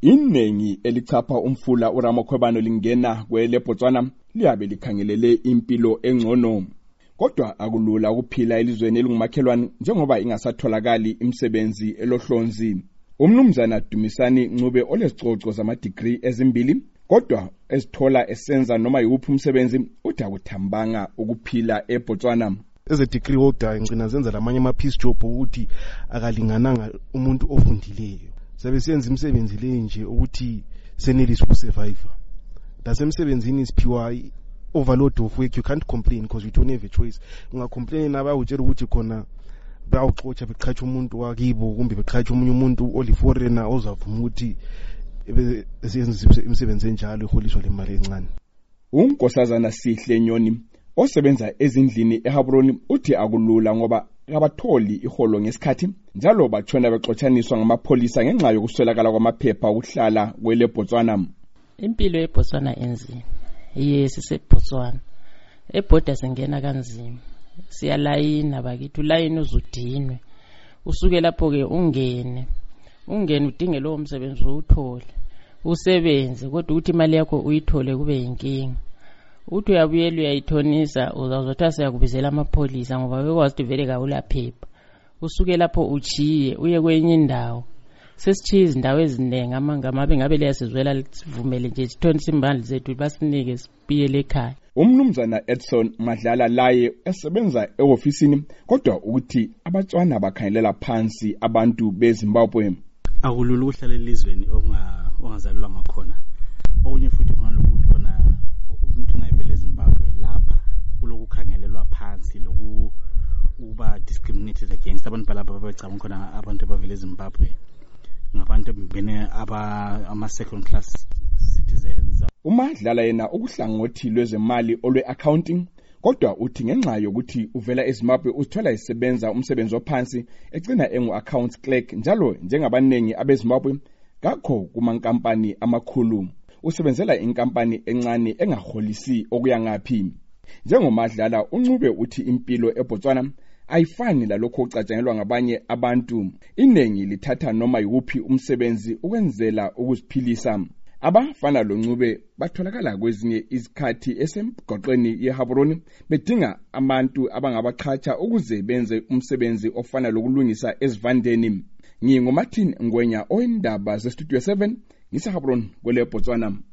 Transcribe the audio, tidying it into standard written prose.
Iningi elichapha umfula uRamakhwebane lingena kwele Botswana liyabe likhangelele impilo engcono. Kodwa akulula ukuphila elizweni elingumakhelwane njengoba ingasatholakali imisebenzi elohlonzi. Umnumzana Dumisani Ncube olesicoco zama-degree ezimbili kodwa esithola esenza noma yuphi umsebenzi uthi akuthambanga ukuphila eBotswana. As a degree holder ngicina zenza lamanye ama-piece job ukuthi akalingananga umuntu ofundileyo. Sabe senza imisebenzi le nje ukuthi senelise ukusurvive. Dasemsebenzini siphiwa overload of work, you can't complain because you don't have a choice. Ungacomplain naba utshela ukuthi khona bawuxotsha beqhatsha umuntu wakibo kumbe beqhatsha umunye umuntu oliforeigner ozavuma ukuthi esenza imisebenzi enjalo eholiswa le mali encane. Unkosazana Sihle Nyoni osebenza ezindlini eHabroni uthi akulula ngoba abatholi iholo ngesikhathi njalo batshona bexotshaniswa ngamapholisa ngenxa yokuswelakala kwamaphepha ukuhlala kwele Botswana. Impilo eBotswana enzima. SiseBotswana. Ebhoda singena kanzima. Siyalayina bakithi, ulayini uzudinwe. Usuke lapho ke ungene udinge lo umsebenzi uthole. Usebenze kodwa uthi imali yakho uyithole kube yinkinga. Uthi uyabuyela uyayithonisa uzazothi siyakubizela amapholisa ngoba bekwazi ukuthi vele kawulaphepha. Usuke lapho uchiye uye kwenye indawo. Sesichiye izindawo eziningi ngabe ngabe leyasizwela sivumele nje sithonisa imbandli zethu basinike sibiyele ekhaya. Umnumzana Edson Madlala laye esebenza eofisini kodwa ukuthi abatswana bakhangelela phansi abantu beZimbabwe. Akulula ukuhlala elizweni ongazalwa ngakhona. Okunye futhi khona lokhu khona umuntu ngayivele eZimbabwe lapha kulokukhangelelwa phansi ukuba discriminated against abantu balapha abacabanga khona abantu abavele eZimbabwe ngabantu bene ama second class citizens. Umadlala yena ukuhlangothi lwezemali olwe-accounting kodwa uthi ngenxa yokuthi uvela eZimbabwe uzithola isebenza umsebenzi ophansi egcina engu-accounts clerk njalo njengabaningi abeZimbabwe kakho kumankampani amakhulu. Usebenzela inkampani encane engaholisi okuya ngaphi. Njengomadlala uNcube uthi impilo eBotswana ayifani lalokho ocatshangelwa ngabanye abantu. Iningi lithatha noma yuphi umsebenzi ukwenzela ukuziphilisa. Abafana loNcube batholakala kwezinye izikhathi esemgoqweni yeHabroni bedinga abantu abangabaqhatsha ukuze benze umsebenzi ofana lokulungisa ezivandeni. NginguMartin Ngwenya oyindaba zeStudio 7 ngiseHabroni kwele Botswana.